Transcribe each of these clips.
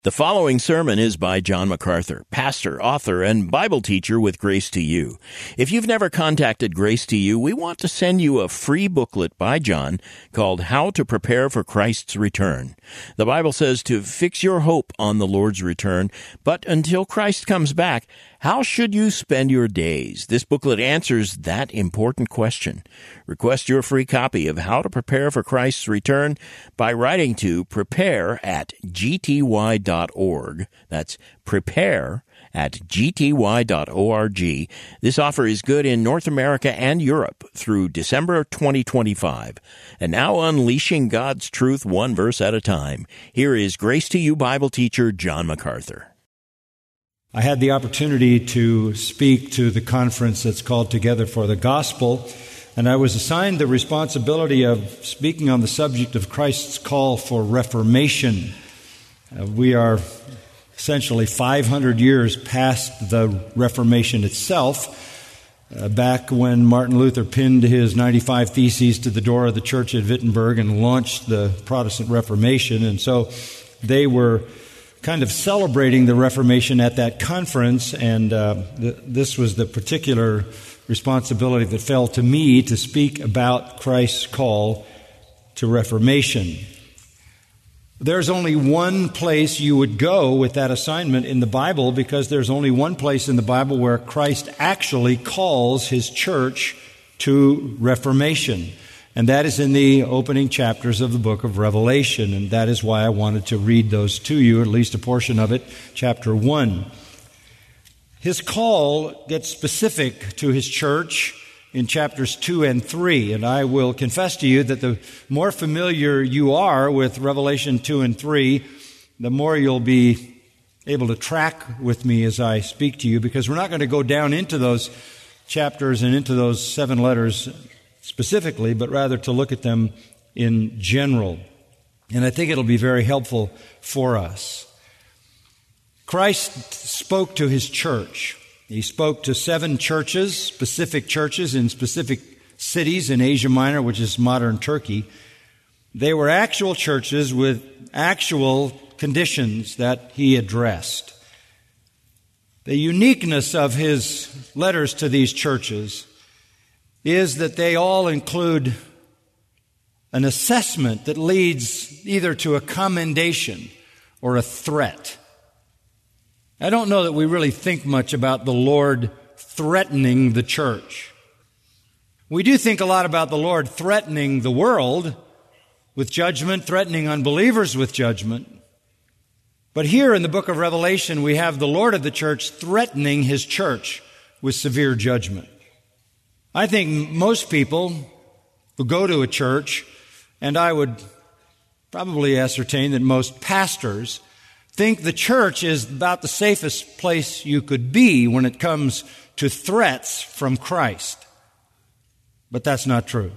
The following sermon is by John MacArthur, pastor, author, and Bible teacher with Grace to You. If you've never contacted Grace to You, we want to send you a free booklet by John called How to Prepare for Christ's Return. The Bible says to fix your hope on the Lord's return, but until Christ comes back, how should you spend your days? This booklet answers that important question. Request your free copy of How to Prepare for Christ's Return by writing to prepare@gty.org. That's prepare@gty.org. This offer is good in North America and Europe through December 2025. And now unleashing God's truth one verse at a time. Here is Grace to You Bible teacher John MacArthur. I had the opportunity to speak to the conference that's called Together for the Gospel, and I was assigned the responsibility of speaking on the subject of Christ's call for reformation. We are essentially 500 years past the Reformation itself, back when Martin Luther pinned his 95 Theses to the door of the church at Wittenberg and launched the Protestant Reformation, and so they were kind of celebrating the Reformation at that conference, and this was the particular responsibility that fell to me to speak about Christ's call to reformation. There's only one place you would go with that assignment in the Bible, because there's only one place in the Bible where Christ actually calls His church to reformation. And that is in the opening chapters of the book of Revelation. And that is why I wanted to read those to you, at least a portion of it, chapter 1. His call gets specific to His church in chapters 2 and 3. And I will confess to you that the more familiar you are with Revelation 2 and 3, the more you'll be able to track with me as I speak to you, because we're not going to go down into those chapters and into those 7 letters specifically, but rather to look at them in general. And I think it'll be very helpful for us. Christ spoke to His church. He spoke to 7 churches, specific churches in specific cities in Asia Minor, which is modern Turkey. They were actual churches with actual conditions that He addressed. The uniqueness of His letters to these churches is that they all include an assessment that leads either to a commendation or a threat. I don't know that we really think much about the Lord threatening the church. We do think a lot about the Lord threatening the world with judgment, threatening unbelievers with judgment. But here in the book of Revelation, we have the Lord of the church threatening His church with severe judgment. I think most people who go to a church, and I would probably ascertain that most pastors, think the church is about the safest place you could be when it comes to threats from Christ. But that's not true.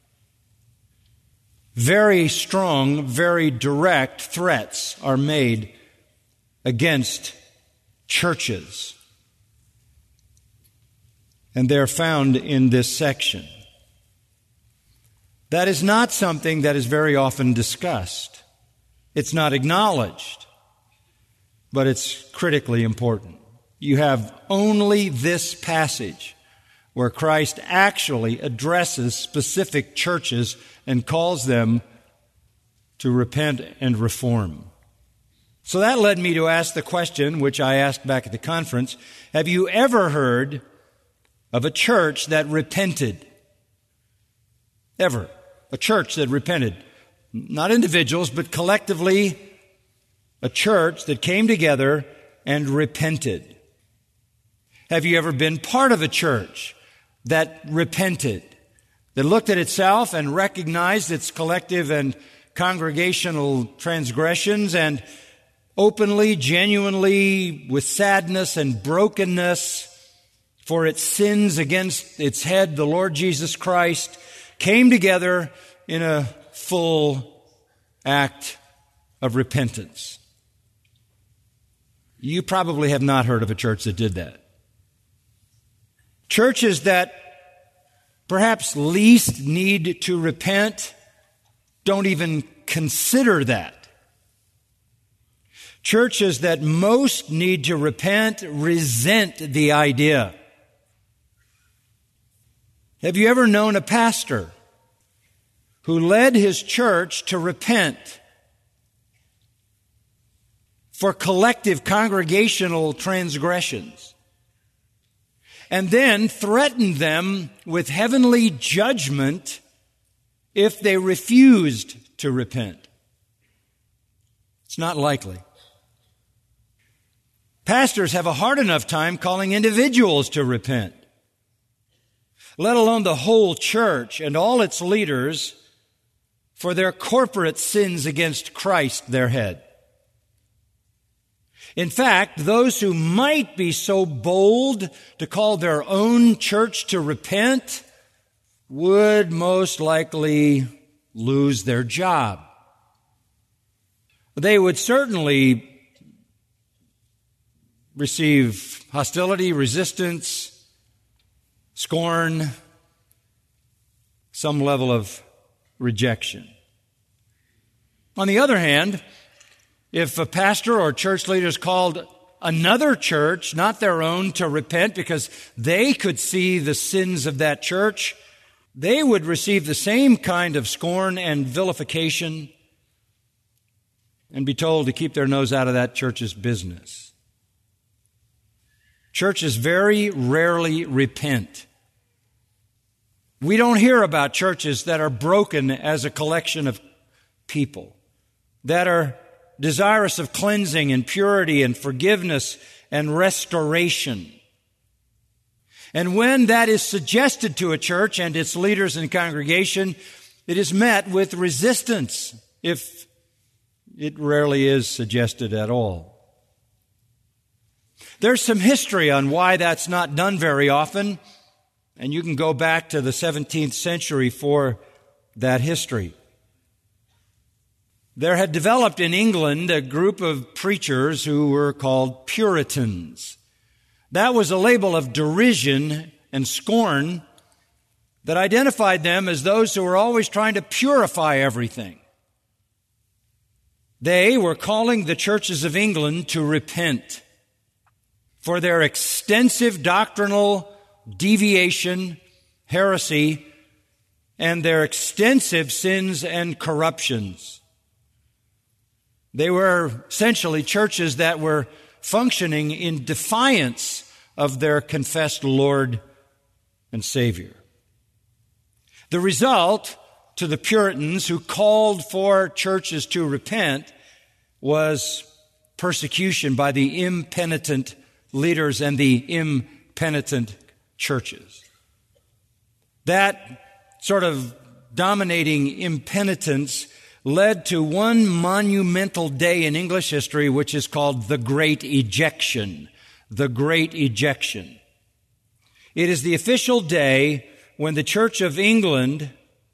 Very strong, very direct threats are made against churches. And they're found in this section. That is not something that is very often discussed. It's not acknowledged, but it's critically important. You have only this passage where Christ actually addresses specific churches and calls them to repent and reform. So that led me to ask the question, which I asked back at the conference, have you ever heard of a church that repented? Ever. A church that repented. Not individuals, but collectively, a church that came together and repented. Have you ever been part of a church that repented, that looked at itself and recognized its collective and congregational transgressions and openly, genuinely, with sadness and brokenness for its sins against its head, the Lord Jesus Christ, came together in a full act of repentance? You probably have not heard of a church that did that. Churches that perhaps least need to repent don't even consider that. Churches that most need to repent resent the idea. Have you ever known a pastor who led his church to repent for collective congregational transgressions and then threatened them with heavenly judgment if they refused to repent? It's not likely. Pastors have a hard enough time calling individuals to repent, let alone the whole church and all its leaders for their corporate sins against Christ, their head. In fact, those who might be so bold to call their own church to repent would most likely lose their job. They would certainly receive hostility, resistance, scorn, some level of rejection. On the other hand, if a pastor or church leaders called another church, not their own, to repent because they could see the sins of that church, they would receive the same kind of scorn and vilification and be told to keep their nose out of that church's business. Churches very rarely repent. We don't hear about churches that are broken as a collection of people, that are desirous of cleansing and purity and forgiveness and restoration. And when that is suggested to a church and its leaders and congregation, it is met with resistance, if it rarely is suggested at all. There's some history on why that's not done very often, and you can go back to the 17th century for that history. There had developed in England a group of preachers who were called Puritans. That was a label of derision and scorn that identified them as those who were always trying to purify everything. They were calling the churches of England to repent for their extensive doctrinal deviation, heresy, and their extensive sins and corruptions. They were essentially churches that were functioning in defiance of their confessed Lord and Savior. The result to the Puritans who called for churches to repent was persecution by the impenitent leaders and the impenitent churches. That sort of dominating impenitence led to one monumental day in English history, which is called the Great Ejection. The Great Ejection. It is the official day when the Church of England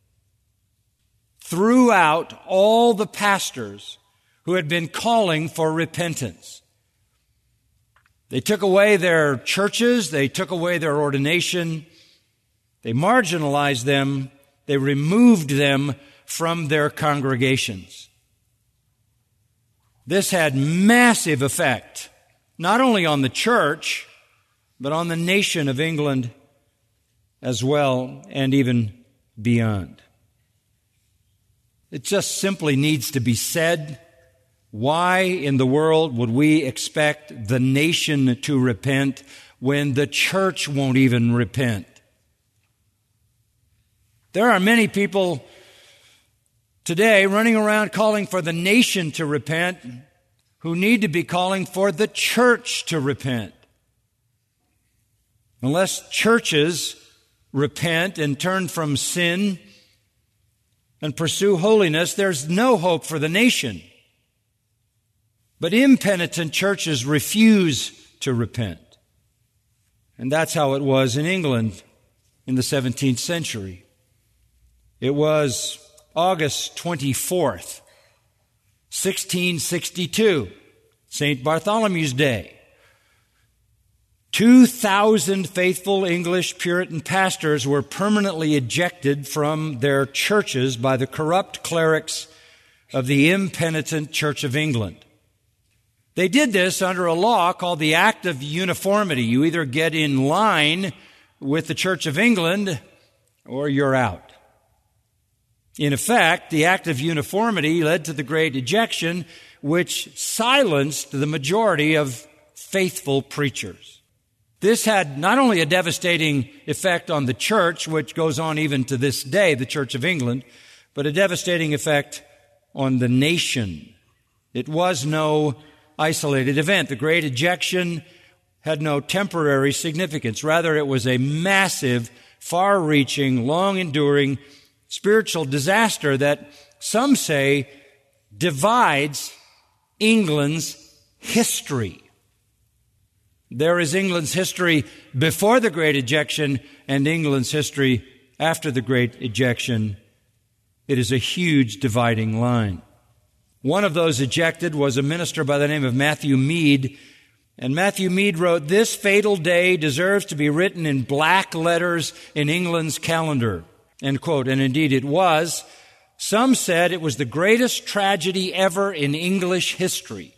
threw out all the pastors who had been calling for repentance. They took away their churches, they took away their ordination, they marginalized them, they removed them from their congregations. This had massive effect, not only on the church, but on the nation of England as well, and even beyond. It just simply needs to be said. Why in the world would we expect the nation to repent when the church won't even repent? There are many people today running around calling for the nation to repent who need to be calling for the church to repent. Unless churches repent and turn from sin and pursue holiness, there's no hope for the nation. But impenitent churches refuse to repent. And that's how it was in England in the 17th century. It was August 24th, 1662, St. Bartholomew's Day. 2,000 faithful English Puritan pastors were permanently ejected from their churches by the corrupt clerics of the impenitent Church of England. They did this under a law called the Act of Uniformity. You either get in line with the Church of England or you're out. In effect, the Act of Uniformity led to the Great Ejection, which silenced the majority of faithful preachers. This had not only a devastating effect on the church, which goes on even to this day, the Church of England, but a devastating effect on the nation. It was no isolated event. The Great Ejection had no temporary significance. Rather, it was a massive, far-reaching, long-enduring spiritual disaster that some say divides England's history. There is England's history before the Great Ejection and England's history after the Great Ejection. It is a huge dividing line. One of those ejected was a minister by the name of Matthew Mead. And Matthew Mead wrote, "This fatal day deserves to be written in black letters in England's calendar." End quote. And indeed it was. Some said it was the greatest tragedy ever in English history.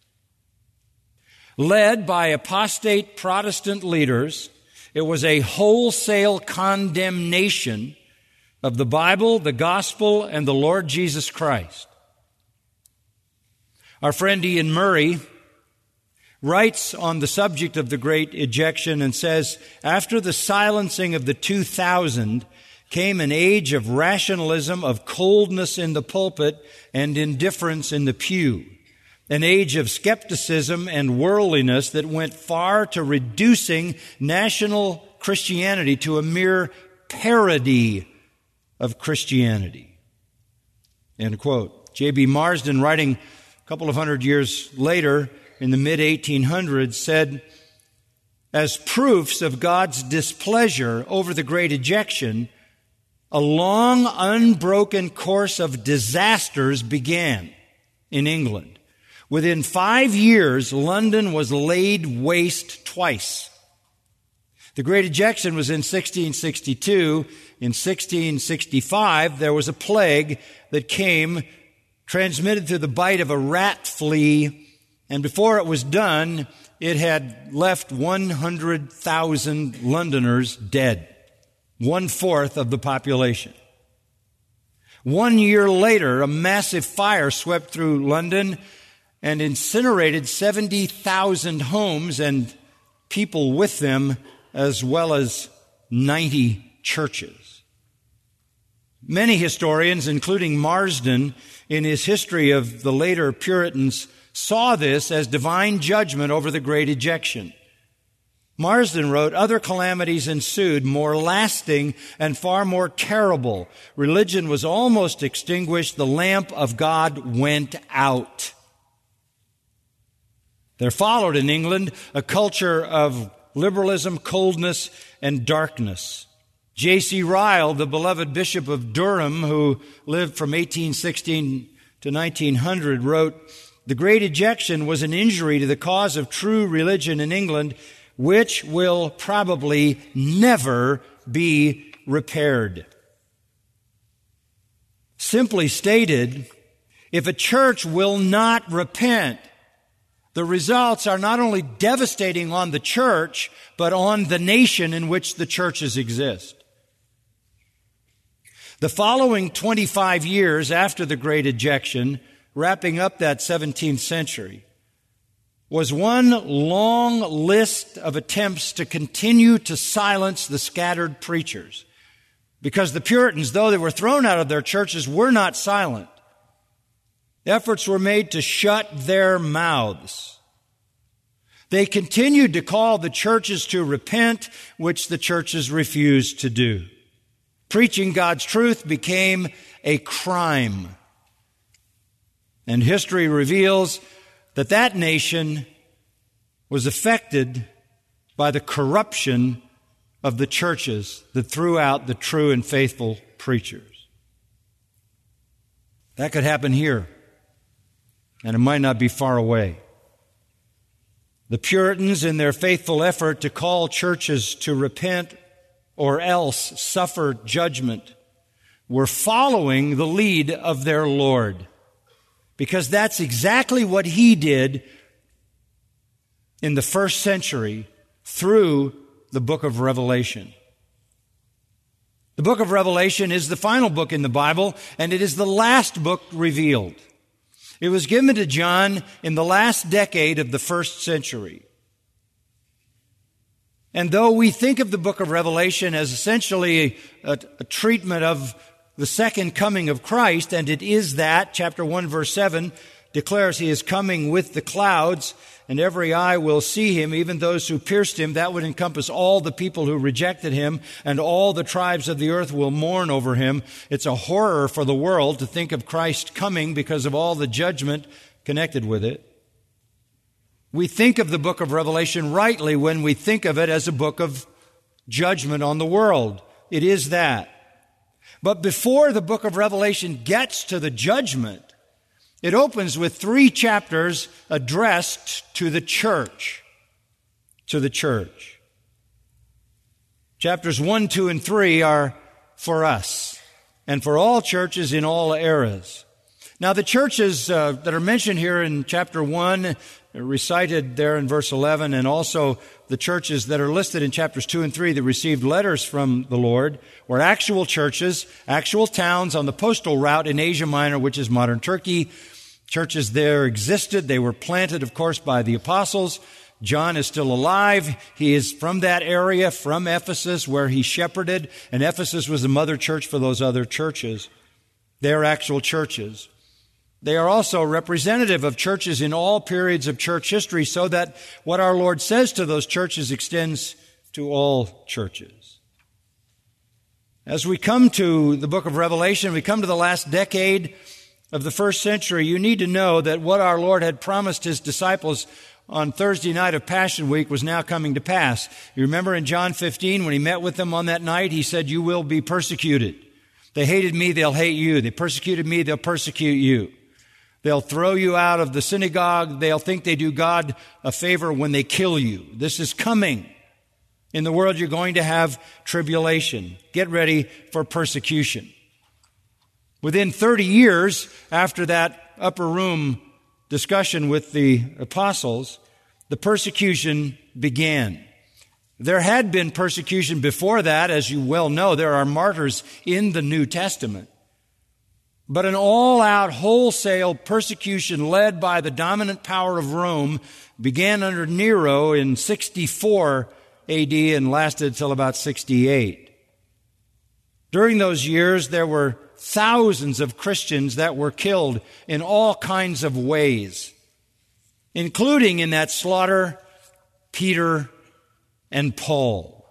Led by apostate Protestant leaders, it was a wholesale condemnation of the Bible, the gospel, and the Lord Jesus Christ. Our friend Ian Murray writes on the subject of the Great Ejection and says, "After the silencing of the 2000 came an age of rationalism, of coldness in the pulpit and indifference in the pew. An age of skepticism and worldliness that went far to reducing national Christianity to a mere parody of Christianity." End quote. J.B. Marsden, writing a couple of hundred years later in the mid-1800s, said, "As proofs of God's displeasure over the Great Ejection, a long, unbroken course of disasters began in England. Within 5 years, London was laid waste twice. The Great Ejection was in 1662. In 1665, there was a plague that came, transmitted through the bite of a rat flea, and before it was done, it had left 100,000 Londoners dead, 1/4 of the population. 1 year later, a massive fire swept through London and incinerated 70,000 homes and people with them, as well as 90 churches. Many historians, including Marsden, in his history of the later Puritans, saw this as divine judgment over the Great Ejection. Marsden wrote, "Other calamities ensued, more lasting and far more terrible. Religion was almost extinguished. The lamp of God went out." There followed in England a culture of liberalism, coldness, and darkness. J.C. Ryle, the beloved Bishop of Durham, who lived from 1816 to 1900, wrote, "The Great Ejection was an injury to the cause of true religion in England, which will probably never be repaired." Simply stated, if a church will not repent, the results are not only devastating on the church, but on the nation in which the churches exist. The following 25 years after the Great Ejection, wrapping up that 17th century, was one long list of attempts to continue to silence the scattered preachers. Because the Puritans, though they were thrown out of their churches, were not silent. Efforts were made to shut their mouths. They continued to call the churches to repent, which the churches refused to do. Preaching God's truth became a crime. And history reveals that that nation was affected by the corruption of the churches that threw out the true and faithful preachers. That could happen here, and it might not be far away. The Puritans, in their faithful effort to call churches to repent or else suffer judgment, were following the lead of their Lord, because that's exactly what He did in the first century through the book of Revelation. The book of Revelation is the final book in the Bible, and it is the last book revealed. It was given to John in the last decade of the first century. And though we think of the book of Revelation as essentially a treatment of the second coming of Christ, and it is that, chapter 1, verse 7, declares he is coming with the clouds, and every eye will see him, even those who pierced him. That would encompass all the people who rejected him, and all the tribes of the earth will mourn over him. It's a horror for the world to think of Christ coming because of all the judgment connected with it. We think of the book of Revelation rightly when we think of it as a book of judgment on the world. It is that. But before the book of Revelation gets to the judgment, it opens with 3 chapters addressed to the church. To the church. Chapters 1, 2, and 3 are for us and for all churches in all eras. Now, the churches that are mentioned here in chapter 1, recited there in verse 11, and also the churches that are listed in chapters 2 and 3 that received letters from the Lord, were actual churches, actual towns on the postal route in Asia Minor, which is modern Turkey. Churches there existed. They were planted, of course, by the apostles. John is still alive. He is from that area, from Ephesus, where he shepherded, and Ephesus was the mother church for those other churches. They are actual churches. They are also representative of churches in all periods of church history, so that what our Lord says to those churches extends to all churches. As we come to the book of Revelation, we come to the last decade of the first century, you need to know that what our Lord had promised his disciples on Thursday night of Passion Week was now coming to pass. You remember in John 15, when he met with them on that night, he said, "You will be persecuted. They hated me, they'll hate you. They persecuted me, they'll persecute you. They'll throw you out of the synagogue. They'll think they do God a favor when they kill you. This is coming. In the world, you're going to have tribulation. Get ready for persecution." Within 30 years after that upper room discussion with the apostles, the persecution began. There had been persecution before that, as you well know. There are martyrs in the New Testament. But an all-out, wholesale persecution led by the dominant power of Rome began under Nero in 64 A.D. and lasted till about 68. During those years, there were thousands of Christians that were killed in all kinds of ways, including in that slaughter, Peter and Paul.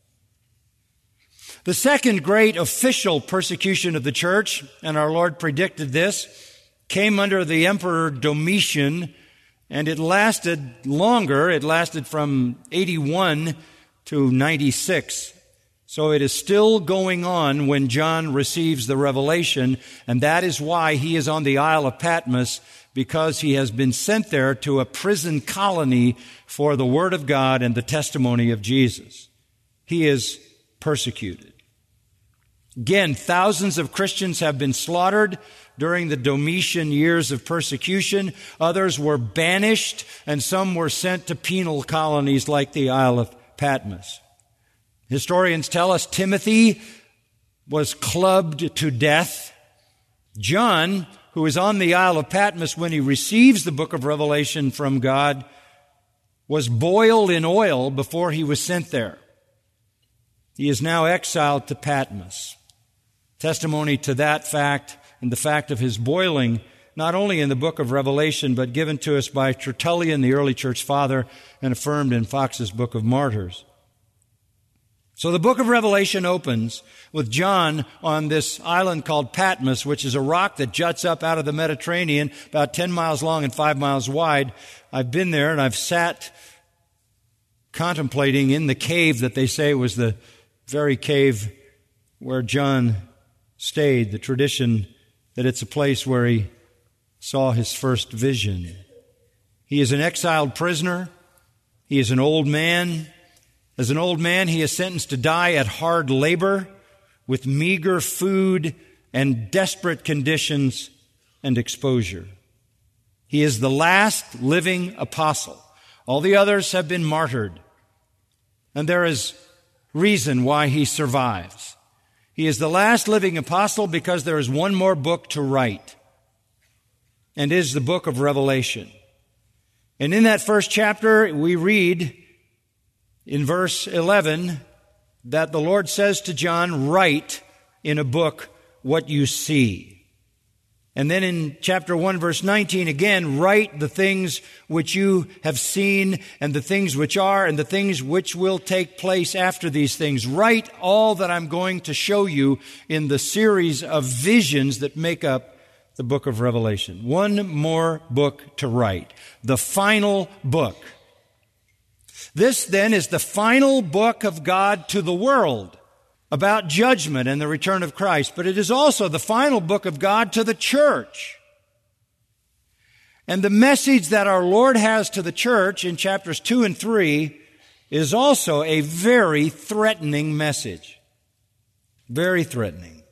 The second great official persecution of the church, and our Lord predicted this, came under the Emperor Domitian, and it lasted longer. It lasted from 81 to 96. So it is still going on when John receives the revelation, and that is why he is on the Isle of Patmos, because he has been sent there to a prison colony for the Word of God and the testimony of Jesus. He is persecuted. Again, thousands of Christians have been slaughtered during the Domitian years of persecution. Others were banished, and some were sent to penal colonies like the Isle of Patmos. Historians tell us Timothy was clubbed to death. John, who is on the Isle of Patmos when he receives the book of Revelation from God, was boiled in oil before he was sent there. He is now exiled to Patmos. Testimony to that fact and the fact of his boiling, not only in the book of Revelation, but given to us by Tertullian, the early church father, and affirmed in Fox's Book of Martyrs. So the book of Revelation opens with John on this island called Patmos, which is a rock that juts up out of the Mediterranean, about 10 miles long and 5 miles wide. I've been there and I've sat contemplating in the cave that they say was the very cave where John stayed, the tradition that it's a place where he saw his first vision. He is an exiled prisoner. He is an old man. As an old man, he is sentenced to die at hard labor with meager food and desperate conditions and exposure. He is the last living apostle. All the others have been martyred. And there is reason why he survives. He is the last living apostle because there is one more book to write, and is the book of Revelation. And in that first chapter, we read in verse 11 that the Lord says to John, write in a book what you see. And then in chapter 1, verse 19, again, write the things which you have seen, and the things which are, and the things which will take place after these things. Write all that I'm going to show you in the series of visions that make up the book of Revelation. One more book to write. The final book. This then is the final book of God to the world about judgment and the return of Christ, but it is also the final book of God to the church. And the message that our Lord has to the church in chapters 2 and 3 is also a very threatening message. Very threatening.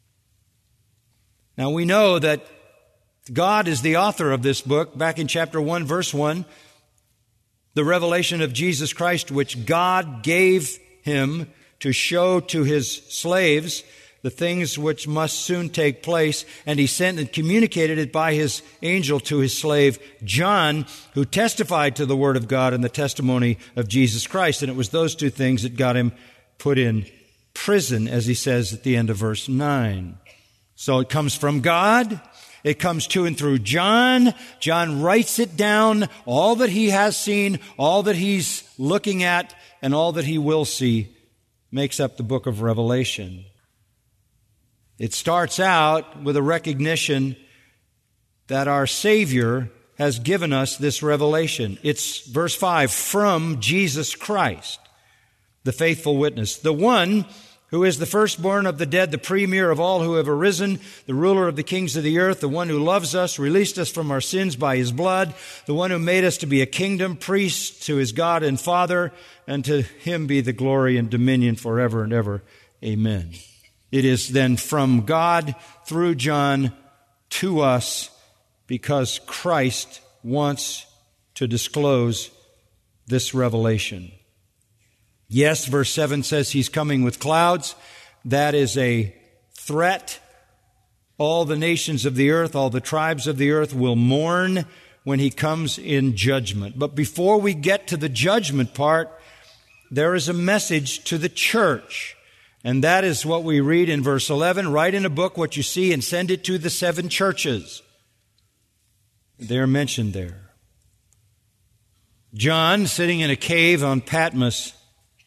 Now we know that God is the author of this book. Back in chapter 1, verse 1, the revelation of Jesus Christ, which God gave him to show to his slaves the things which must soon take place, and he sent and communicated it by his angel to his slave John, who testified to the word of God and the testimony of Jesus Christ. And it was those two things that got him put in prison, as he says at the end of verse 9. So it comes from God. It comes to and through John. John writes it down, all that he has seen, all that he's looking at, and all that he will see makes up the book of Revelation. It starts out with a recognition that our Savior has given us this revelation. It's verse 5, from Jesus Christ, the faithful witness, the one who is the firstborn of the dead, the premier of all who have arisen, the ruler of the kings of the earth, the one who loves us, released us from our sins by his blood, the one who made us to be a kingdom, priests to his God and Father, and to him be the glory and dominion forever and ever. Amen. It is then from God through John to us because Christ wants to disclose this revelation. Yes, verse 7 says he's coming with clouds. That is a threat. All the nations of the earth, all the tribes of the earth will mourn when he comes in judgment. But before we get to the judgment part, there is a message to the church. And that is what we read in verse 11. Write in a book what you see and send it to the 7 churches. They're mentioned there. John, sitting in a cave on Patmos,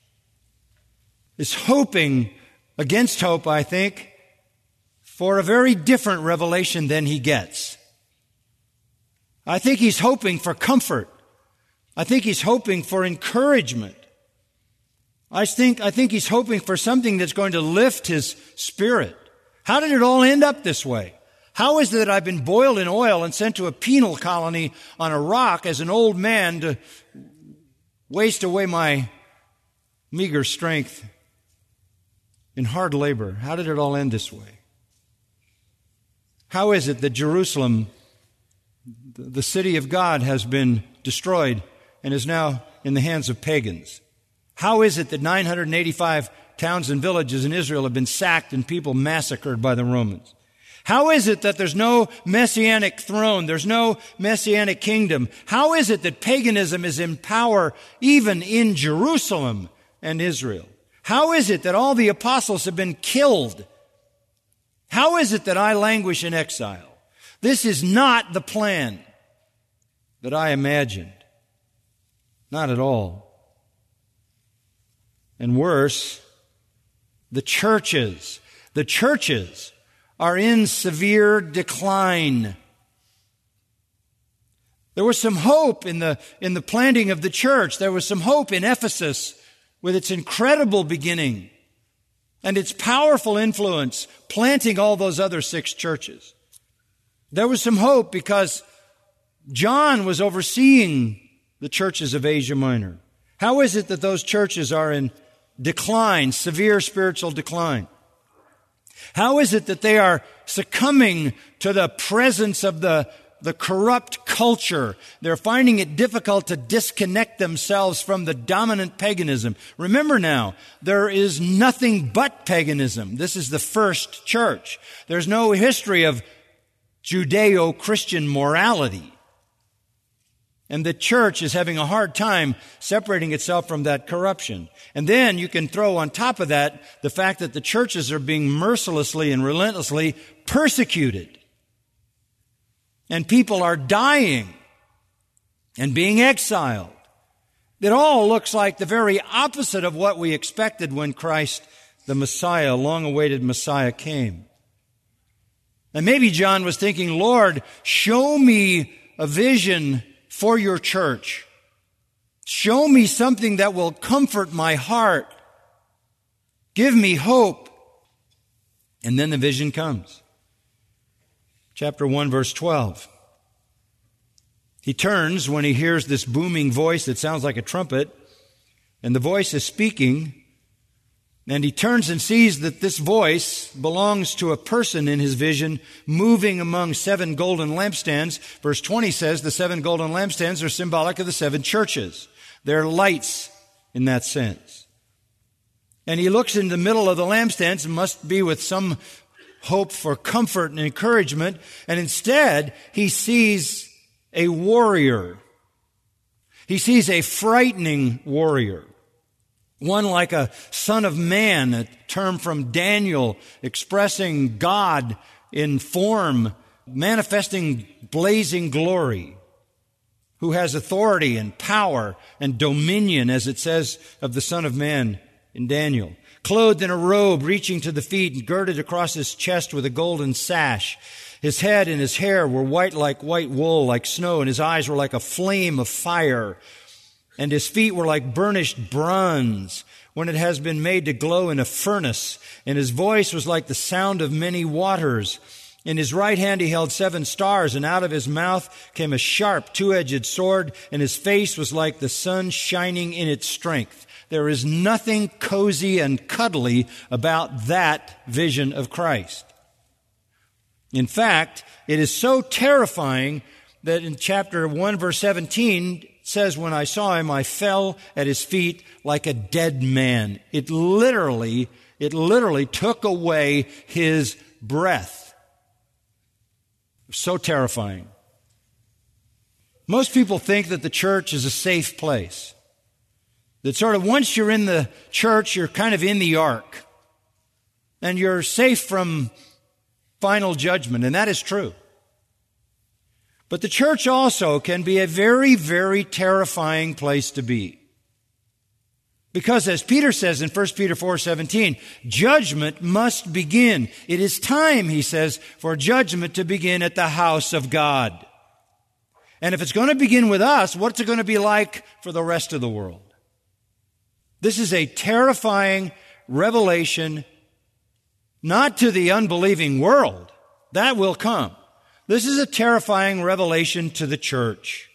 is hoping, against hope, I think, for a very different revelation than he gets. I think he's hoping for comfort. I think he's hoping for encouragement. I think he's hoping for something that's going to lift his spirit. How did it all end up this way? How is it that I've been boiled in oil and sent to a penal colony on a rock as an old man to waste away my meager strength in hard labor? How did it all end this way? How is it that Jerusalem, the city of God, has been destroyed and is now in the hands of pagans? How is it that 985 towns and villages in Israel have been sacked and people massacred by the Romans? How is it that there's no messianic throne? There's no messianic kingdom? How is it that paganism is in power even in Jerusalem and Israel? How is it that all the apostles have been killed? How is it that I languish in exile? This is not the plan that I imagined. Not at all. And worse, the churches are in severe decline. There was some hope in the planting of the church. There was some hope in Ephesus with its incredible beginning and its powerful influence planting all those other 6 churches. There was some hope because John was overseeing the churches of Asia Minor. How is it that those churches are in decline, severe spiritual decline? How is it that they are succumbing to the presence of the the corrupt culture. They're finding it difficult to disconnect themselves from the dominant paganism. Remember now, there is nothing but paganism. This is the first church. There's no history of Judeo-Christian morality. And the church is having a hard time separating itself from that corruption. And then you can throw on top of that the fact that the churches are being mercilessly and relentlessly persecuted. And people are dying and being exiled. It all looks like the very opposite of what we expected when Christ, the Messiah, long-awaited Messiah, came. And maybe John was thinking, Lord, show me a vision for your church. Show me something that will comfort my heart. Give me hope. And then the vision comes. Chapter 1, verse 12. He turns when he hears this booming voice that sounds like a trumpet, and the voice is speaking, and he turns and sees that this voice belongs to a person in his vision moving among 7 golden lampstands. Verse 20 says the 7 golden lampstands are symbolic of the 7 churches. They're lights in that sense. And he looks in the middle of the lampstands, and must be with some hope for comfort and encouragement, and instead he sees a warrior. He sees a frightening warrior. One like a son of man, a term from Daniel expressing God in form, manifesting blazing glory, who has authority and power and dominion, as it says of the Son of Man in Daniel. Clothed in a robe reaching to the feet and girded across his chest with a golden sash. His head and his hair were white like white wool, like snow, and his eyes were like a flame of fire. And his feet were like burnished bronze when it has been made to glow in a furnace. And his voice was like the sound of many waters. In his right hand he held 7 stars, and out of his mouth came a sharp 2-edged sword, and his face was like the sun shining in its strength. There is nothing cozy and cuddly about that vision of Christ. In fact, it is so terrifying that in chapter 1, verse 17, it says, when I saw him, I fell at his feet like a dead man. It literally took away his breath. So terrifying. Most people think that the church is a safe place. That sort of once you're in the church, you're kind of in the ark. And you're safe from final judgment, and that is true. But the church also can be a very, very terrifying place to be. Because as Peter says in 1 Peter 4:17, judgment must begin. It is time, he says, for judgment to begin at the house of God. And if it's going to begin with us, what's it going to be like for the rest of the world? This is a terrifying revelation, not to the unbelieving world. That will come. This is a terrifying revelation to the church.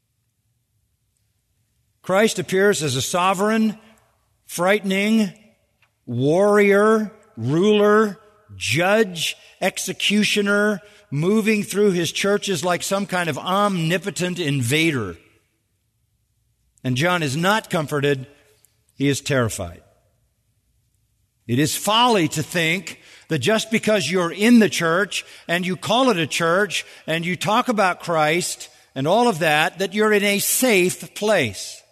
Christ appears as a sovereign, frightening, warrior, ruler, judge, executioner, moving through his churches like some kind of omnipotent invader. And John is not comforted. He is terrified. It is folly to think that just because you're in the church and you call it a church and you talk about Christ and all of that, that you're in a safe place.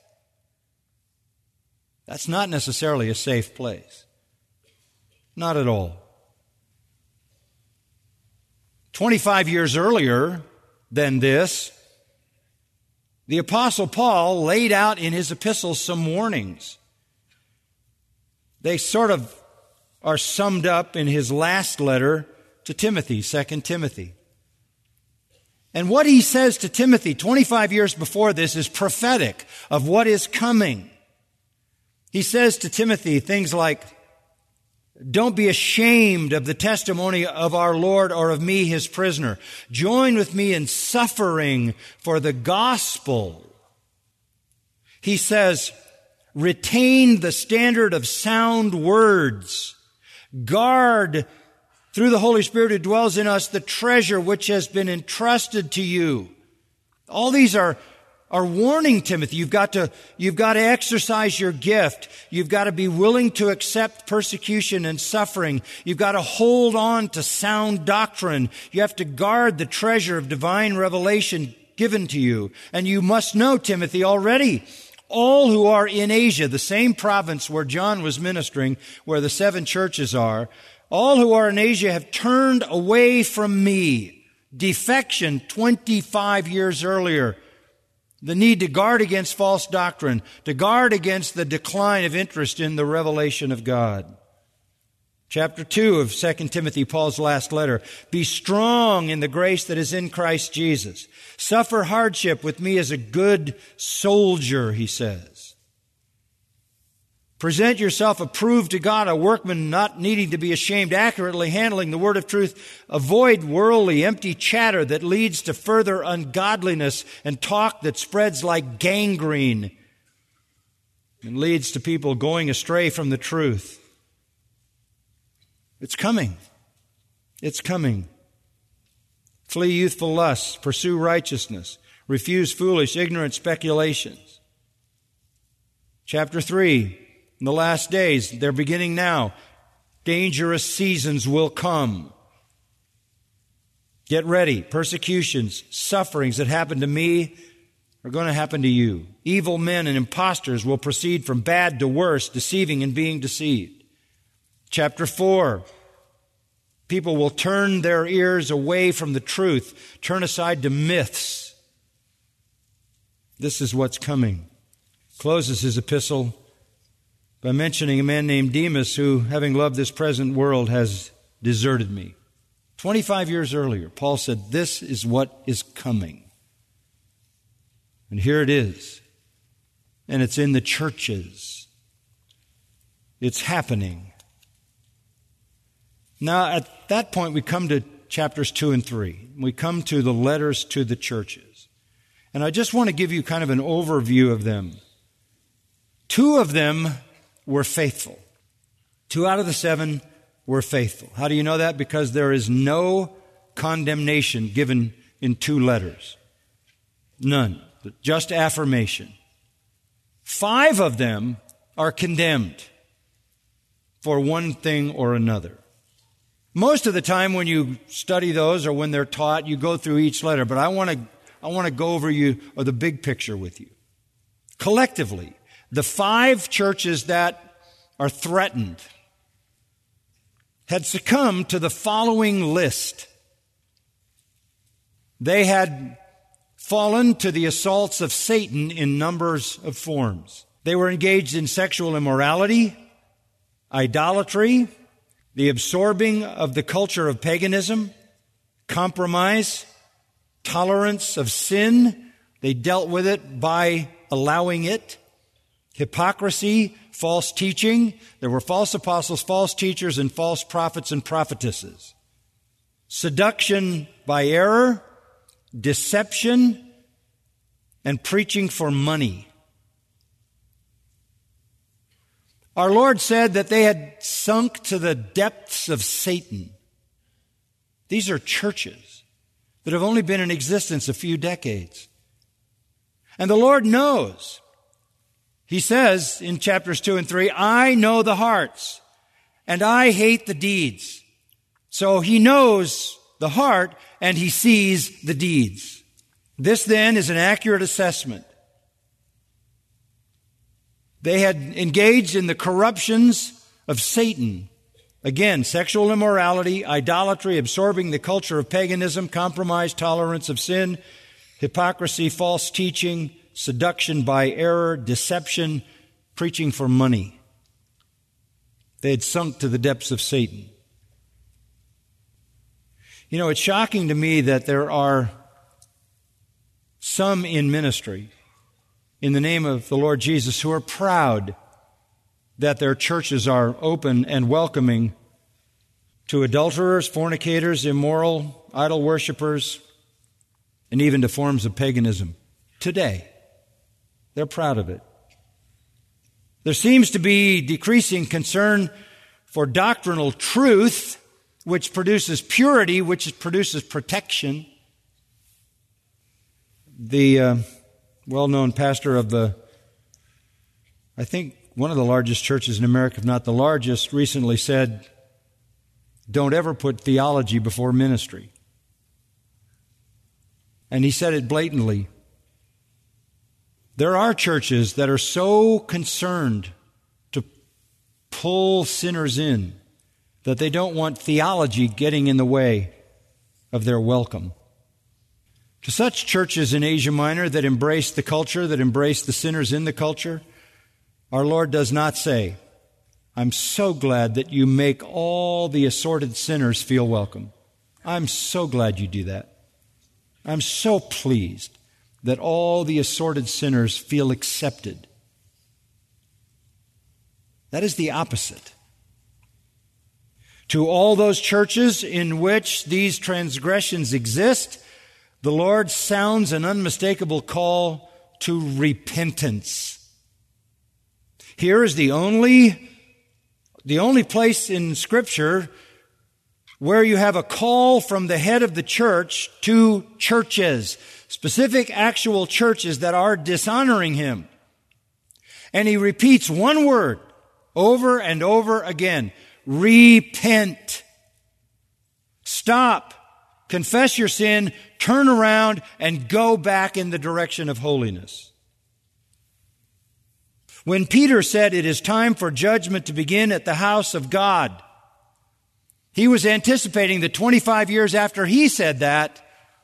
That's not necessarily a safe place. Not at all. 25 years earlier than this, the Apostle Paul laid out in his epistles some warnings. They sort of are summed up in his last letter to Timothy, 2 Timothy. And what he says to Timothy 25 years before this is prophetic of what is coming. He says to Timothy things like, don't be ashamed of the testimony of our Lord or of me, his prisoner. Join with me in suffering for the gospel. He says, retain the standard of sound words. Guard through the Holy Spirit who dwells in us, the treasure which has been entrusted to you. All these are warning, Timothy. You've got to exercise your gift. You've got to be willing to accept persecution and suffering. You've got to hold on to sound doctrine. You have to guard the treasure of divine revelation given to you. And you must know, Timothy, already, all who are in Asia, the same province where John was ministering, where the 7 churches are, all who are in Asia have turned away from me. Defection 25 years earlier. The need to guard against false doctrine, to guard against the decline of interest in the revelation of God. Chapter 2 of 2 Timothy, Paul's last letter. Be strong in the grace that is in Christ Jesus. Suffer hardship with me as a good soldier, he says. Present yourself approved to God, a workman not needing to be ashamed, accurately handling the word of truth. Avoid worldly, empty chatter that leads to further ungodliness and talk that spreads like gangrene and leads to people going astray from the truth. It's coming. It's coming. Flee youthful lusts, pursue righteousness, refuse foolish, ignorant speculations. Chapter 3. In the last days, they're beginning now. Dangerous seasons will come. Get ready. Persecutions, sufferings that happened to me are going to happen to you. Evil men and impostors will proceed from bad to worse, deceiving and being deceived. Chapter 4. People will turn their ears away from the truth, turn aside to myths. This is what's coming. Closes his epistle by mentioning a man named Demas who, having loved this present world, has deserted me. 25 years earlier, Paul said, this is what is coming. And here it is. And it's in the churches. It's happening. Now, at that point, we come to chapters 2 and 3. We come to the letters to the churches. And I just want to give you kind of an overview of them. 2 of them were faithful. 2 out of the 7 were faithful. How do you know that? Because there is no condemnation given in 2 letters. None. Just affirmation. 5 of them are condemned for one thing or another. Most of the time when you study those or when they're taught, you go through each letter, but I want to go over the big picture with you. Collectively, the 5 churches that are threatened had succumbed to the following list. They had fallen to the assaults of Satan in numbers of forms. They were engaged in sexual immorality, idolatry, the absorbing of the culture of paganism, compromise, tolerance of sin. They dealt with it by allowing it. Hypocrisy, false teaching. There were false apostles, false teachers, and false prophets and prophetesses. Seduction by error, deception, and preaching for money. Our Lord said that they had sunk to the depths of Satan. These are churches that have only been in existence a few decades. And the Lord knows. He says in chapters 2 and 3, I know the hearts, and I hate the deeds. So He knows the heart, and He sees the deeds. This then is an accurate assessment. They had engaged in the corruptions of Satan. Again, sexual immorality, idolatry, absorbing the culture of paganism, compromise, tolerance of sin, hypocrisy, false teaching, seduction by error, deception, preaching for money. They had sunk to the depths of Satan. You know, it's shocking to me that there are some in ministry in the name of the Lord Jesus who are proud that their churches are open and welcoming to adulterers, fornicators, immoral, idol worshipers, and even to forms of paganism. Today, they're proud of it. There seems to be decreasing concern for doctrinal truth which produces purity, which produces protection. The well-known pastor of I think one of the largest churches in America, if not the largest, recently said, "Don't ever put theology before ministry." And he said it blatantly. There are churches that are so concerned to pull sinners in that they don't want theology getting in the way of their welcome. To such churches in Asia Minor that embrace the culture, that embrace the sinners in the culture, our Lord does not say, "I'm so glad that you make all the assorted sinners feel welcome. I'm so glad you do that. I'm so pleased that all the assorted sinners feel accepted." That is the opposite. To all those churches in which these transgressions exist, the Lord sounds an unmistakable call to repentance. Here is the only place in Scripture where you have a call from the head of the church to churches, specific actual churches that are dishonoring Him. And He repeats one word over and over again: repent. Stop. Confess your sin, turn around, and go back in the direction of holiness. When Peter said it is time for judgment to begin at the house of God, he was anticipating that 25 years after he said that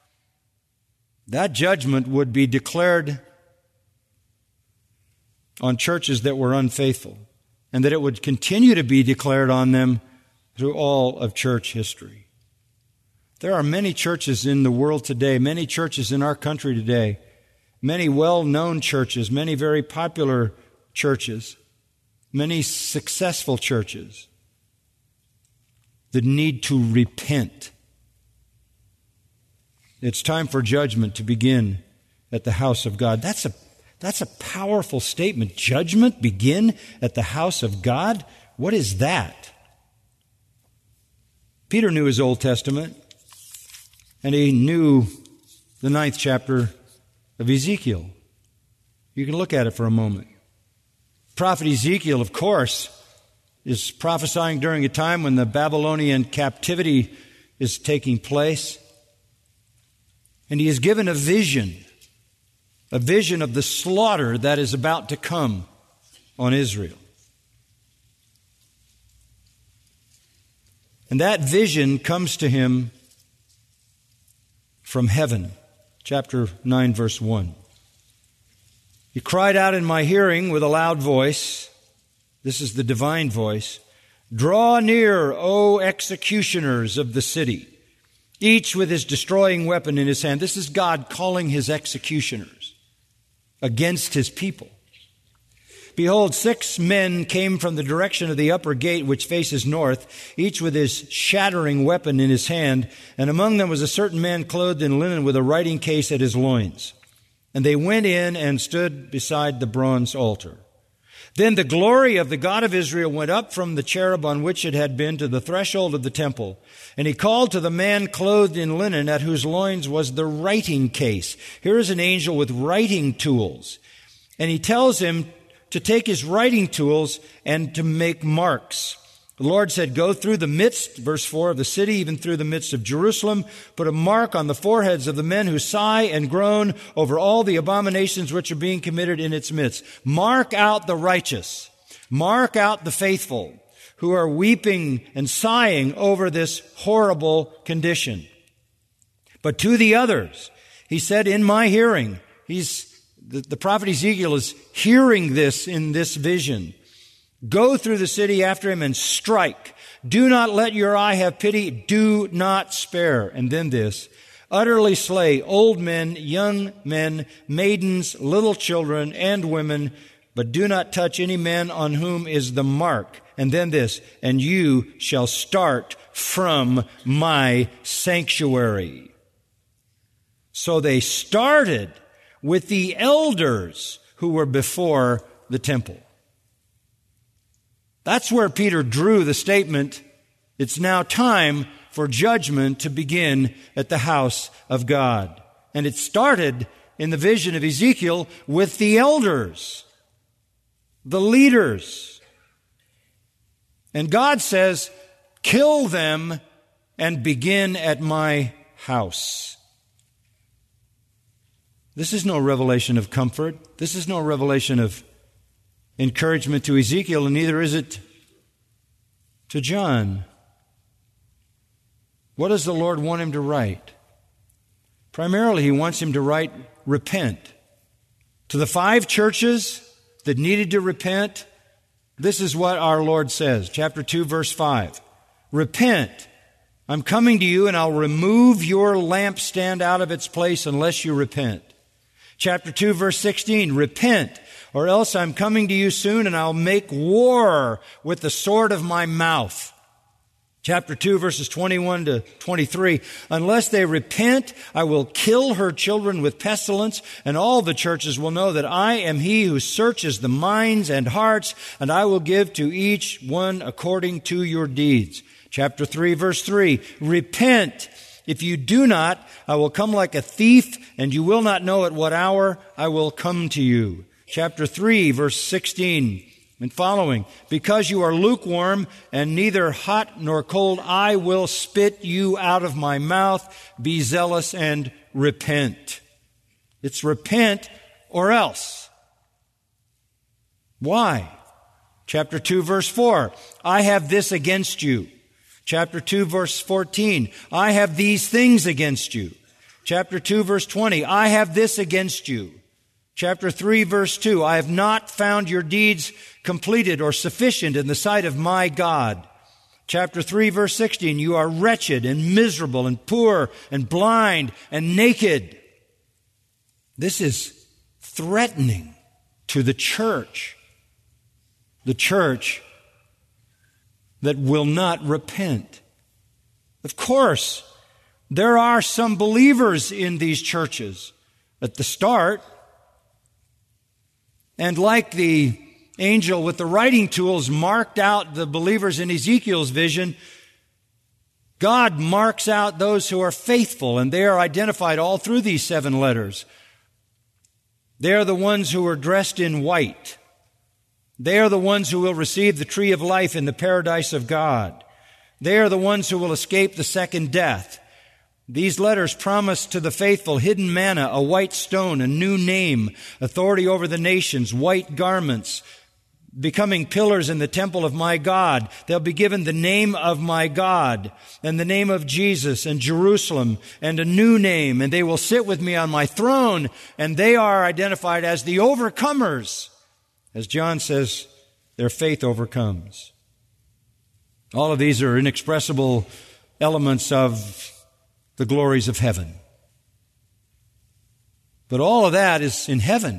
judgment would be declared on churches that were unfaithful, and that it would continue to be declared on them through all of church history. There are many churches in the world today, many churches in our country today, many well-known churches, many very popular churches, many successful churches that need to repent. It's time for judgment to begin at the house of God. That's a powerful statement. Judgment begin at the house of God? What is that? Peter knew his Old Testament, and he knew the 9th chapter of Ezekiel. You can look at it for a moment. Prophet Ezekiel, of course, is prophesying during a time when the Babylonian captivity is taking place. And he is given a vision of the slaughter that is about to come on Israel. And that vision comes to him from heaven. Chapter 9, verse 1. He cried out in my hearing with a loud voice. This is the divine voice. "Draw near, O executioners of the city, each with his destroying weapon in his hand." This is God calling his executioners against his people. "Behold, 6 men came from the direction of the upper gate which faces north, each with his shattering weapon in his hand, and among them was a certain man clothed in linen with a writing case at his loins. And they went in and stood beside the bronze altar. Then the glory of the God of Israel went up from the cherub on which it had been to the threshold of the temple. And he called to the man clothed in linen at whose loins was the writing case." Here is an angel with writing tools. And he tells him to take his writing tools and to make marks. The Lord said, "Go through the midst," verse 4, "of the city, even through the midst of Jerusalem. Put a mark on the foreheads of the men who sigh and groan over all the abominations which are being committed in its midst." Mark out the righteous. Mark out the faithful who are weeping and sighing over this horrible condition. But to the others, he said, "In my hearing," the prophet Ezekiel is hearing this in this vision. "Go through the city after him and strike. Do not let your eye have pity. Do not spare." And then this: "Utterly slay old men, young men, maidens, little children, and women, but do not touch any man on whom is the mark." And then this: "And you shall start from my sanctuary." So they started with the elders who were before the temple. That's where Peter drew the statement, It's now time for judgment to begin at the house of God. And it started in the vision of Ezekiel with the elders, the leaders. And God says, kill them and begin at my house. This is no revelation of comfort. This is no revelation of encouragement to Ezekiel, and neither is it to John. What does the Lord want him to write? Primarily, he wants him to write, repent. To the 5 churches that needed to repent, this is what our Lord says. Chapter 2, verse 5. Repent. I'm coming to you, and I'll remove your lampstand out of its place unless you repent. Chapter 2, verse 16. Repent, or else I'm coming to you soon, and I'll make war with the sword of my mouth. Chapter 2, verses 21 to 23, unless they repent, I will kill her children with pestilence, and all the churches will know that I am he who searches the minds and hearts, and I will give to each one according to your deeds. Chapter 3, verse 3, repent. If you do not, I will come like a thief, and you will not know at what hour I will come to you. Chapter 3, verse 16, and following, because you are lukewarm and neither hot nor cold, I will spit you out of my mouth. Be zealous and repent. It's repent or else. Why? Chapter 2, verse 4, I have this against you. Chapter 2, verse 14, I have these things against you. Chapter 2, verse 20, I have this against you. Chapter 3, verse 2, I have not found your deeds completed or sufficient in the sight of my God. Chapter 3, verse 16, you are wretched and miserable and poor and blind and naked. This is threatening to the church that will not repent. Of course, there are some believers in these churches at the start. And like the angel with the writing tools marked out the believers in Ezekiel's vision, God marks out those who are faithful, and they are identified all through these 7 letters. They are the ones who are dressed in white. They are the ones who will receive the tree of life in the paradise of God. They are the ones who will escape the second death. These letters promise to the faithful hidden manna, a white stone, a new name, authority over the nations, white garments, becoming pillars in the temple of my God. They'll be given the name of my God and the name of Jesus and Jerusalem and a new name, and they will sit with me on my throne, and they are identified as the overcomers. As John says, their faith overcomes. All of these are inexpressible elements of the glories of heaven. But all of that is in heaven.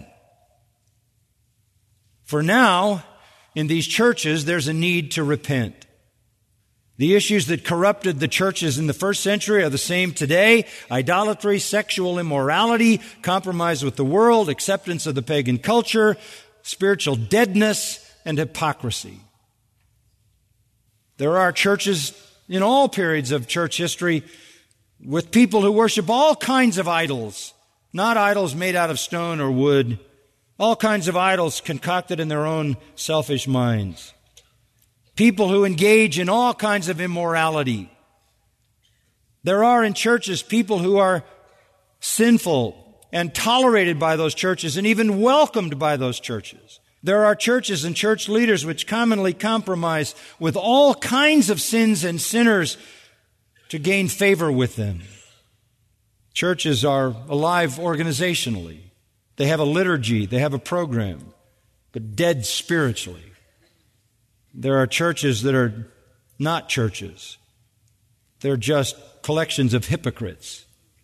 For now, in these churches, there's a need to repent. The issues that corrupted the churches in the first century are the same today. Idolatry, sexual immorality, compromise with the world, acceptance of the pagan culture, spiritual deadness, and hypocrisy. There are churches in all periods of church history with people who worship all kinds of idols, not idols made out of stone or wood, all kinds of idols concocted in their own selfish minds. People who engage in all kinds of immorality. There are in churches people who are sinful and tolerated by those churches and even welcomed by those churches. There are churches and church leaders which commonly compromise with all kinds of sins and sinners to gain favor with them. Churches are alive organizationally. They have a liturgy, they have a program, but dead spiritually. There are churches that are not churches. They're just collections of hypocrites.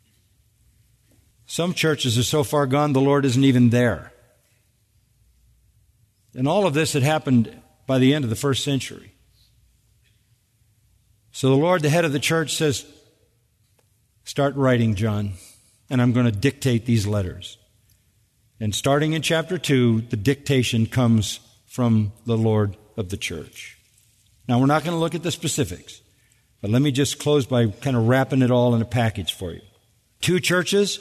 Some churches are so far gone the Lord isn't even there. And all of this had happened by the end of the first century. So the Lord, the head of the church, says, start writing, John, and I'm going to dictate these letters. And starting in chapter 2, the dictation comes from the Lord of the church. Now, we're not going to look at the specifics. But let me just close by kind of wrapping it all in a package for you. 2 churches,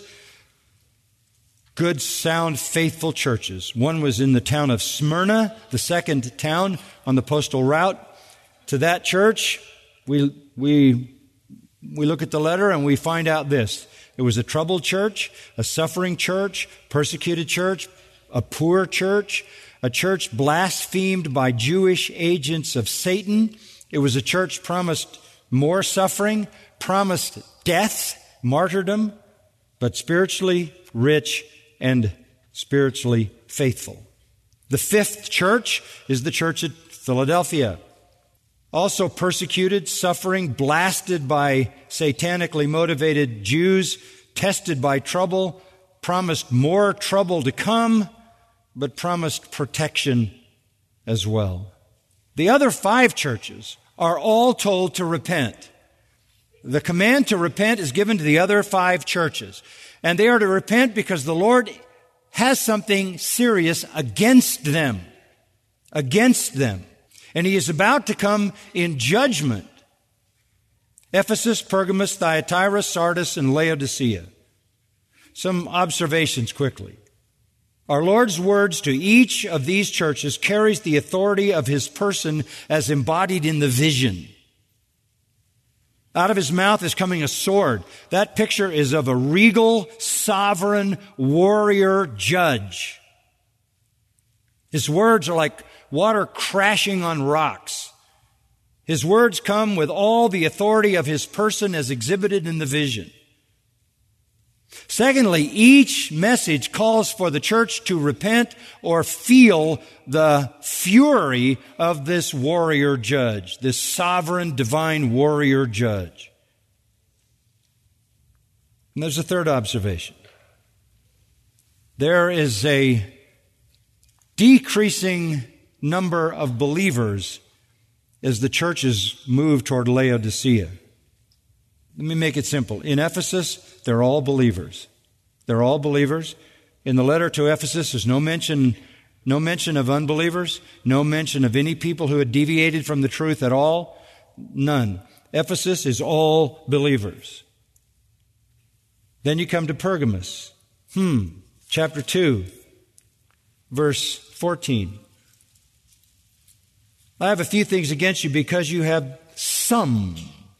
good, sound, faithful churches. One was in the town of Smyrna, the second town on the postal route. To that church, we look at the letter and we find out this. It was a troubled church, a suffering church, persecuted church, a poor church, a church blasphemed by Jewish agents of Satan. It was a church promised more suffering, promised death, martyrdom, but spiritually rich and spiritually faithful. The 5th church is the church at Philadelphia. Also persecuted, suffering, blasted by satanically motivated Jews, tested by trouble, promised more trouble to come, but promised protection as well. The other 5 churches are all told to repent. The command to repent is given to the other 5 churches. And they are to repent because the Lord has something serious against them. Against them. And He is about to come in judgment. Ephesus, Pergamos, Thyatira, Sardis, and Laodicea. Some observations quickly. Our Lord's words to each of these churches carries the authority of His person as embodied in the vision. Out of His mouth is coming a sword. That picture is of a regal, sovereign, warrior judge. His words are like water crashing on rocks. His words come with all the authority of His person as exhibited in the vision. Secondly, each message calls for the church to repent or feel the fury of this warrior judge, this sovereign, divine warrior judge. And there's a third observation. There is a decreasing number of believers as the churches move toward Laodicea. Let me make it simple. In Ephesus, they're all believers. They're all believers. In the letter to Ephesus, there's no mention of unbelievers, no mention of any people who had deviated from the truth at all. None. Ephesus is all believers. Then you come to Pergamos. Chapter 2, verse 14. I have a few things against you because you have some.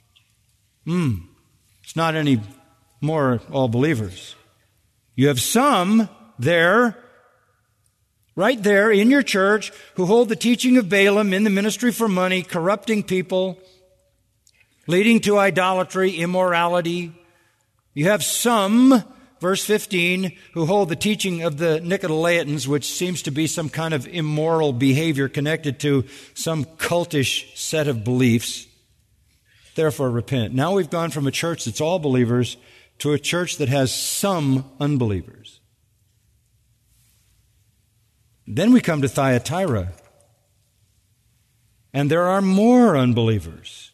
It's not any more all believers. You have some there, right there in your church, who hold the teaching of Balaam in the ministry for money, corrupting people, leading to idolatry, immorality. You have some, verse 15, who hold the teaching of the Nicolaitans, which seems to be some kind of immoral behavior connected to some cultish set of beliefs. Therefore, repent. Now we've gone from a church that's all believers to a church that has some unbelievers. Then we come to Thyatira, and there are more unbelievers.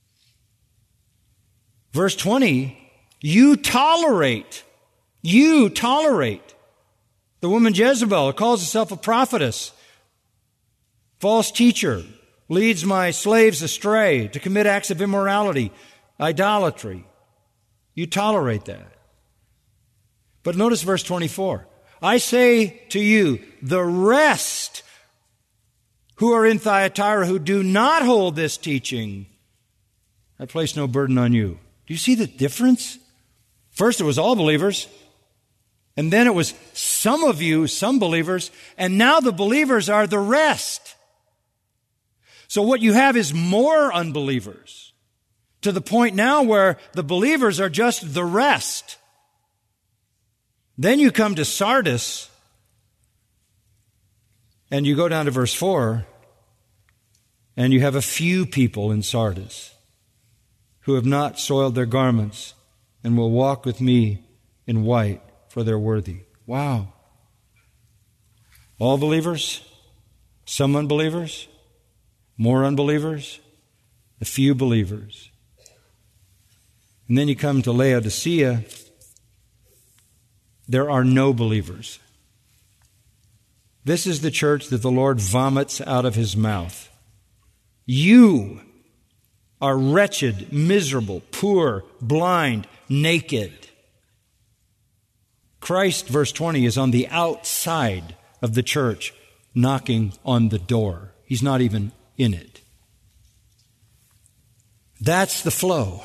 Verse 20, you tolerate the woman Jezebel, who calls herself a prophetess, false teacher, leads my slaves astray to commit acts of immorality, idolatry. You tolerate that. But notice verse 24. I say to you, the rest who are in Thyatira who do not hold this teaching, I place no burden on you. Do you see the difference? First it was all believers, and then it was some of you, some believers, and now the believers are the rest. So what you have is more unbelievers, to the point now where the believers are just the rest. Then you come to Sardis, and you go down to verse 4, and you have a few people in Sardis who have not soiled their garments and will walk with me in white, for they're worthy. Wow. All believers, some unbelievers, more unbelievers, a few believers. And then you come to Laodicea, there are no believers. This is the church that the Lord vomits out of His mouth. You are wretched, miserable, poor, blind, naked. Christ, verse 20, is on the outside of the church, knocking on the door. He's not even in it. That's the flow.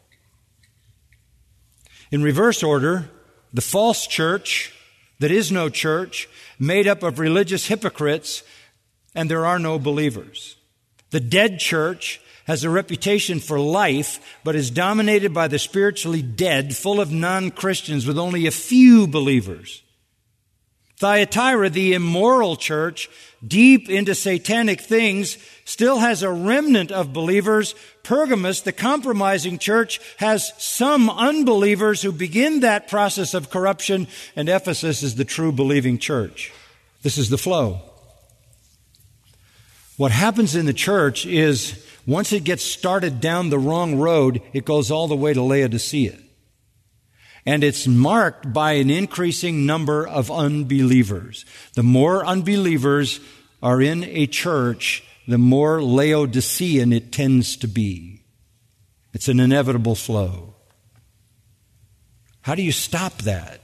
In reverse order, the false church that is no church, made up of religious hypocrites, and there are no believers. The dead church has a reputation for life, but is dominated by the spiritually dead, full of non-Christians with only a few believers. Thyatira, the immoral church, deep into satanic things, still has a remnant of believers. Pergamos, the compromising church, has some unbelievers who begin that process of corruption, and Ephesus is the true believing church. This is the flow. What happens in the church is, once it gets started down the wrong road, it goes all the way to Laodicea. And it's marked by an increasing number of unbelievers. The more unbelievers are in a church, the more Laodicean it tends to be. It's an inevitable flow. How do you stop that?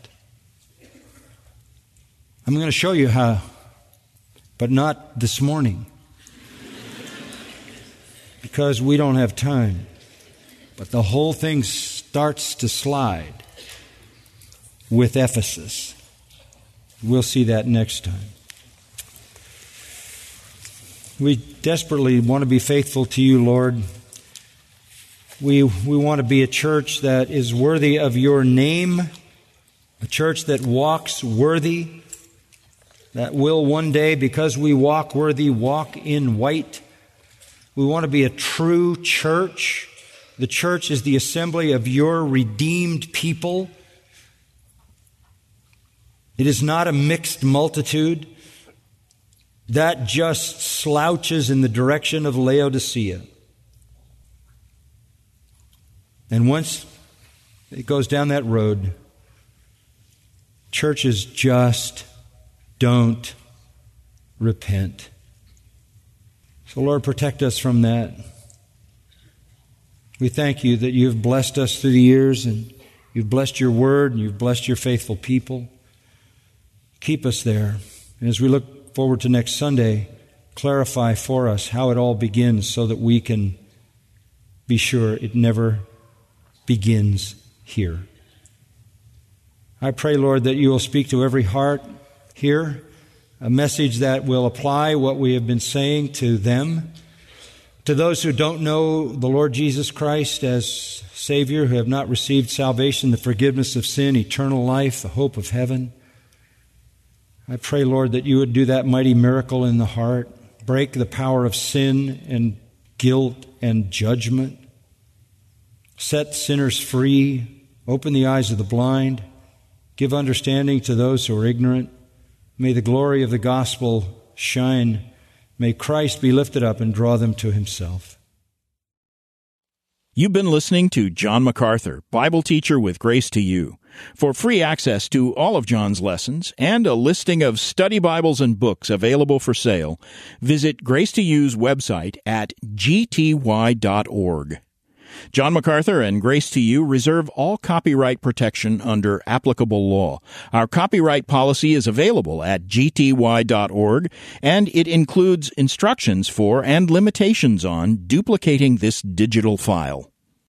I'm going to show you how, but not this morning. Because we don't have time. But the whole thing starts to slide with Ephesus. We'll see that next time. We desperately want to be faithful to you, Lord. We want to be a church that is worthy of your name, a church that walks worthy, that will one day, because we walk worthy, walk in white. We want to be a true church. The church is the assembly of your redeemed people. It is not a mixed multitude that just slouches in the direction of Laodicea. And once it goes down that road, churches just don't repent. So, Lord, protect us from that. We thank you that you've blessed us through the years, and you've blessed your word, and you've blessed your faithful people. Keep us there. And as we look forward to next Sunday, clarify for us how it all begins so that we can be sure it never begins here. I pray, Lord, that you will speak to every heart here, a message that will apply what we have been saying to them. To those who don't know the Lord Jesus Christ as Savior, who have not received salvation, the forgiveness of sin, eternal life, the hope of heaven, I pray, Lord, that you would do that mighty miracle in the heart, break the power of sin and guilt and judgment, set sinners free, open the eyes of the blind, give understanding to those who are ignorant. May the glory of the gospel shine. May Christ be lifted up and draw them to himself. You've been listening to John MacArthur, Bible teacher with Grace to You. For free access to all of John's lessons and a listing of study Bibles and books available for sale, visit Grace to You's website at gty.org. John MacArthur and Grace to You reserve all copyright protection under applicable law. Our copyright policy is available at gty.org, and it includes instructions for and limitations on duplicating this digital file.